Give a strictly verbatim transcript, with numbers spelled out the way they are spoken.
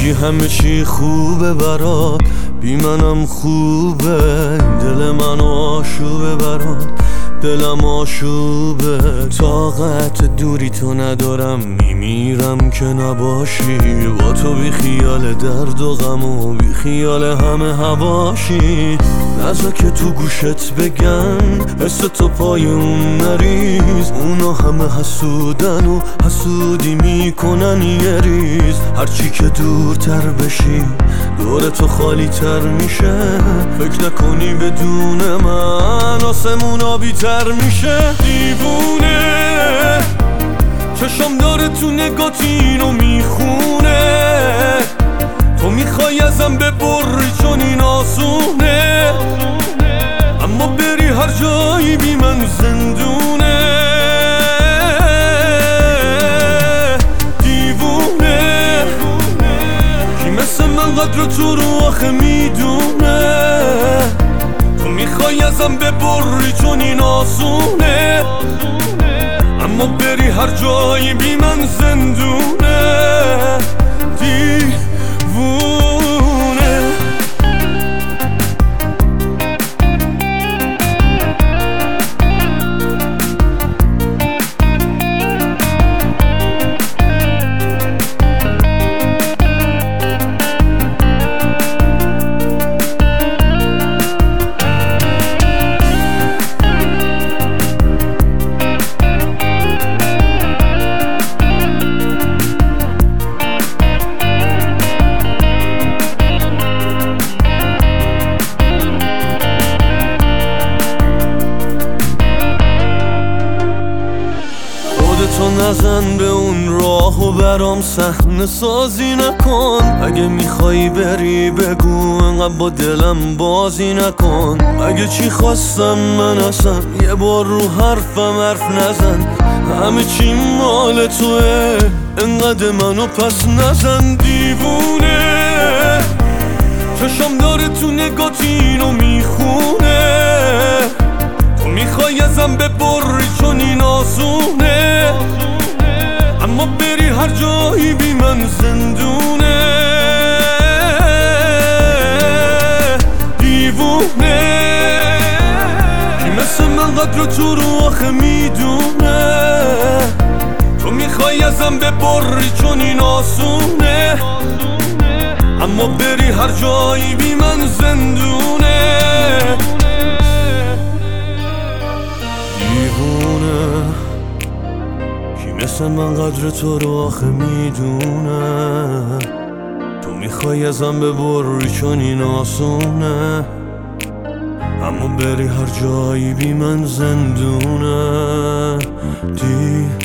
میگی همه چی خوبه برات، بی منم خوبه. دل من آشوبه برات، دلم آشوبه. طاقت دوری تو ندارم، میمیرم که نباشی. با تو بی خیال درد و غم و بی خیال همه هواشی. نذار که تو گوشت بگن حس تو پای اون نریز. اونا همه حسودن و حسودی میکنن یه ریز. هرچی که دورتر بشی دور تو خالی تر میشه. فکر نکنی بدون من آسمون آبی تر میشه. دیوونه چشم داره تو نگات اینو میخونه. تو میخوای ازم ببری چون این آسونه، اما بری هر جایی بی من زندونه. دیوونه کی مثل من قدر تو رو آخه میدونه. تو میخوای ازم ببری چون این آسونه، اما بری هر جایی بی من زندونه. دیوونه تو نزن به اون راه و برام صحنه سازی نکن. اگه میخوایی بری بگو، انقدر با دلم بازی نکن. اگه چی خواستم من اصلا یه بار رو حرفم حرف نزن. همه چی مال توه، انقدر منو پس نزن. دیوونه چشم داره تو نگات اینو میخونه. تو میخوای ازم ببری چون این آسونه، اما بری هر جایی بی من زندونه. دیوونه کی مثل من قدر تو رو آخه میدونه. تو میخوای ازم ببری چون این آسونه، اما بری هر جایی بی من زندونه. دیوونه کی مثل من قدر تو رو آخه میدونه. تو میخوای ازم ببری چون این آسونه، اما بری هر جایی بی من زندونه. دی